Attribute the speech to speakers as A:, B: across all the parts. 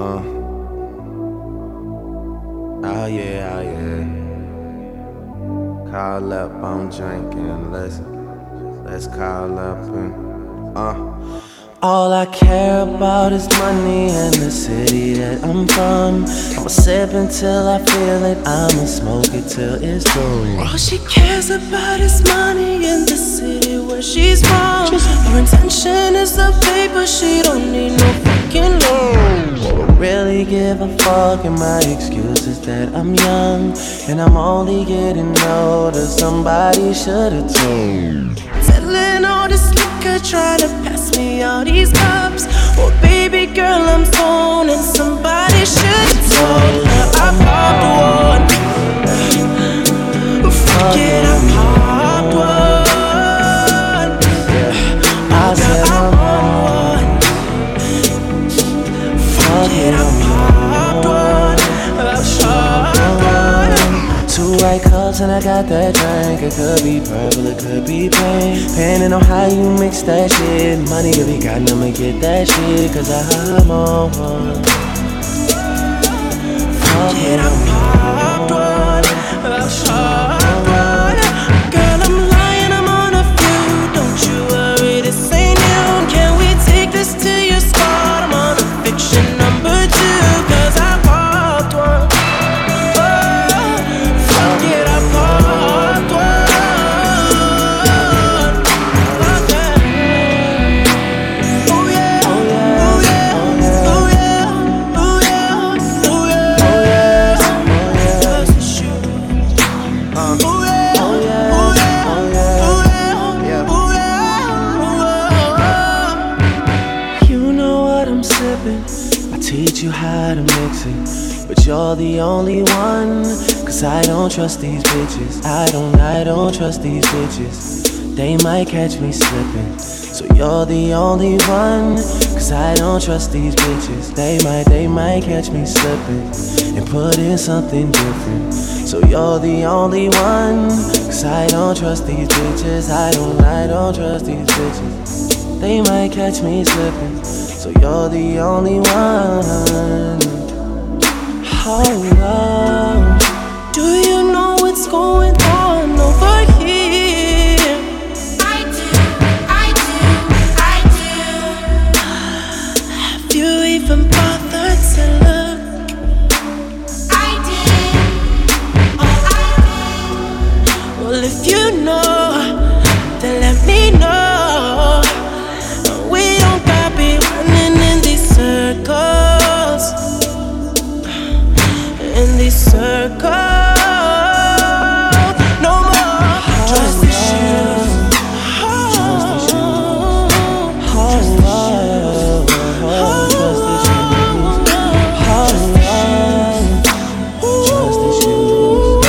A: Oh yeah, oh yeah. Call up, I'm drinking. Let's call up and All I care about is money and the city that I'm from. I'ma sip until I feel it, I'ma smoke it till it's through.
B: All she cares about is money and the city where she's from. Her intention is the paper, she don't need no fucking loan.
A: Don't really give a fuck, and my excuse is that I'm young and I'm only getting older. Somebody should've told.
B: Selling all this liquor, trying to pass me all these cups. Oh baby girl, I'm stoned, and somebody should've told her I popped one. Fuck it, I popped one.
A: I said
B: I popped one. Fuck it, I popped one.
A: Two white cups and I got that drink. It could be purple, it could be pink. Depending on how you mix that shit. Money to be gotten, I'ma get that shit, cause I'm on one.
B: Fuck it, I popped one. Girl, I'm lying, I'm on a few. Don't you worry, this ain't new. Can we take this to your spot? I'm on a fiction number 2, cause I popped one. Fuck it, I popped one. Oh yeah, oh yeah, oh yeah, oh yeah, oh yeah, oh yeah. Just the shoes. Oh yeah, oh yeah, oh yeah, oh yeah.
A: You know what I'm sipping, I teach you how to mix it, but you're the only one. Cause I don't trust these bitches, I don't trust these bitches. They might catch me slipping, so you're the only one. Cause I don't trust these bitches, they might catch me slipping and put in something different. So you're the only one. Cause I don't trust these bitches, I don't trust these bitches. They might catch me slipping, so you're the only one. Oh,
B: Do you know what's going on over here?
C: I do.
B: Have you even bothered to look?
C: I did.
B: Well, if you know, then let me know. We don't gotta be running in these circles. In these circles. No more. Trust the shoes. Trust the shoes.
A: trust the shoes, trust the shoes.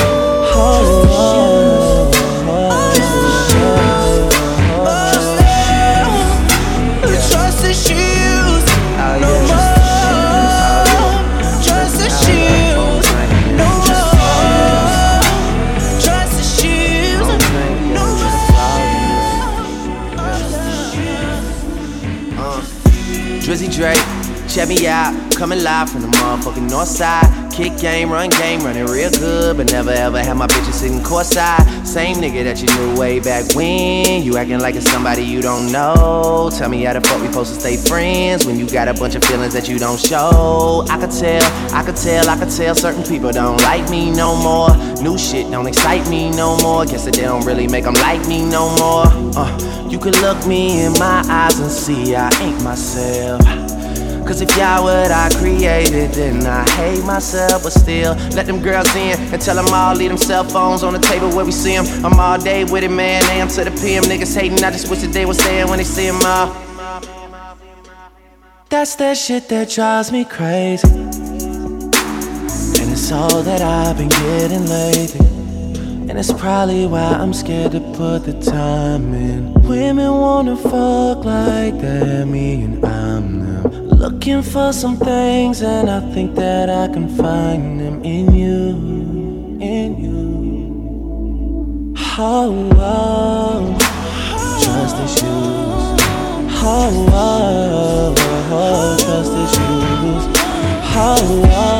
B: Trust the shoes. No more. Trust the shoes. No more. Trust the shoes. No more.
A: Drizzy Drake, check me out, coming live from the motherfucking north side. Kick game, running real good, but never ever had my bitches sitting courtside. Same nigga that you knew way back when. You acting like it's somebody you don't know. Tell me how the fuck we supposed to stay friends when you got a bunch of feelings that you don't show. I could tell certain people don't like me no more. New shit don't excite me no more. Guess that they don't really make them like me no more. You could look me in my eyes and see I ain't myself. Cause if y'all what I created, then I hate myself. But still, let them girls in and tell them all leave them cell phones on the table where we see them. I'm all day with it, man, AM to the PM. Niggas hating, I just wish that they was saying when they see them all. That's that shit that drives me crazy, and it's all that I've been getting lately. And it's probably why I'm scared to put the time in. Women wanna fuck like they're me and I'm them. Looking for some things and I think that I can find them in you, in you. Oh, trust the shoes. Oh, trust the shoes.
B: Oh,